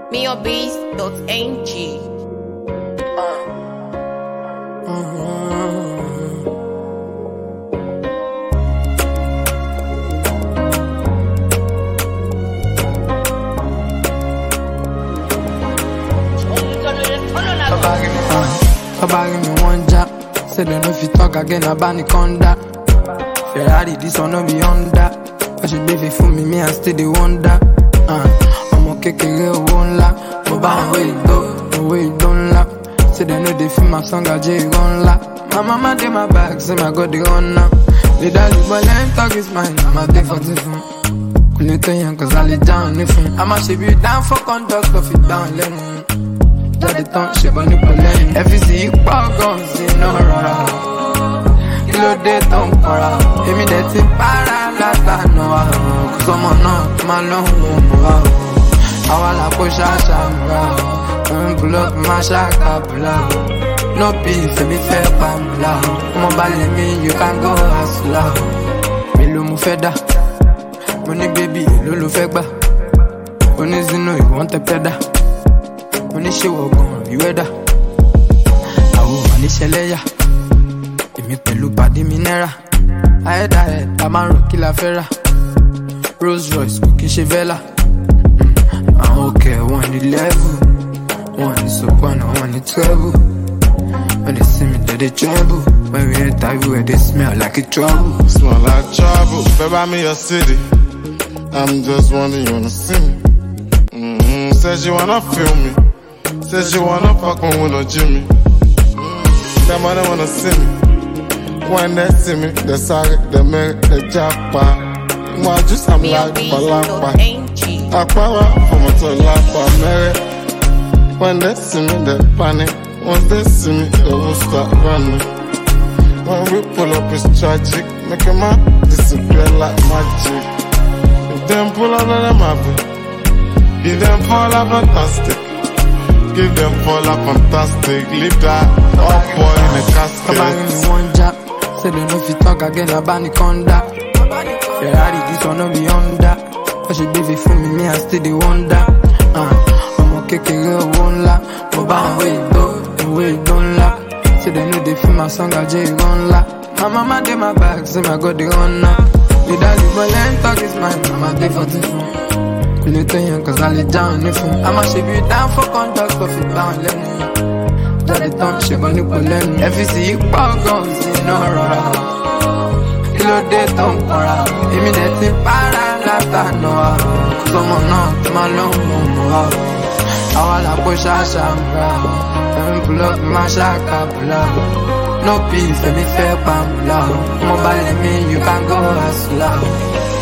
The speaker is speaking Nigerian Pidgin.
MioBeats.ng. Baba give me one jack. Say they know if you talk again, I ban the conda. Ferrari, this one no be Honda. But she baby for me, I still the wonder. I'm okay, won't la. Mobile way go, the way you don't la. Say they know they feel my song, I J gon' la. My mama did my back, say my God they on now. The daddy boy, let him talk his mind. I'm a day for different. Couldn't tell you cause I lay down different. I'ma ship you down for conduct, off it down, let me. Daddy don't shit, but you pull in. FCC, guns, you know, kilo de ton kora. Emi de ti para lata no wa. Cause I'm on my long move. I wanna push a shamra. Pull up my shaka pull. No beef, me fair pamla. Come on, bally me, you can go as low. Me lo mu feda. Money baby, lulu fegba. Only zino, you want a peda. Money she will go, you weather. I will manage a layer. Èmi pẹ̀lú pàdé mi náírà. Ahead, a máa ń rò kí la fẹ́ rà. Rolls Royce kò kí n ṣe Vela. Àwọn òkè wọn ní level. Wọn ní soprano, wọn ní treble. When they see me, they tremble. When we enter everywhere, they smell like a trouble. Smell like trouble. Baby, I'm in your city. I'm just wondering, you wanna see me? Says you wanna feel me. Says you wanna fuck me with no Jimmy. Them other wanna see me. When they see me, they sorry, they make the jackpot. Why just I'm like Balapa. I power from a to Lapa, Mary. When they see me, they panic. Once they see me, they will start running. When we pull up, it's tragic. Make a man disappear like magic. If them pull up, let them have it. Give them fall up fantastic. Give them fall up fantastic. Leave that up boy in a casket. Come on, give me one jack. Say they know if you talk again, I ban the conda. Ferrari, this one no be Honda. But she baby for me, I still the wonder. I'm okay, won't la. Mobile way go, the way you don't la. Say they know they feel my song, I J gon' la. My mama did my back, say my God they on now. The daddy boy, let him talk his mind. I'm a day for different. Couldn't tell you cause I lay down different. I'ma ship you down for conduct, off it down, let me. Daddy don't shit, but you pull in. FCC, guns, you know, kilo de ton kora. Emi de ti para lata no wa. Cause I'm on my long move. I wanna push a shambra. Pull up my shaka pull. No beef, me fair pamla. Mobile me, you can go as low.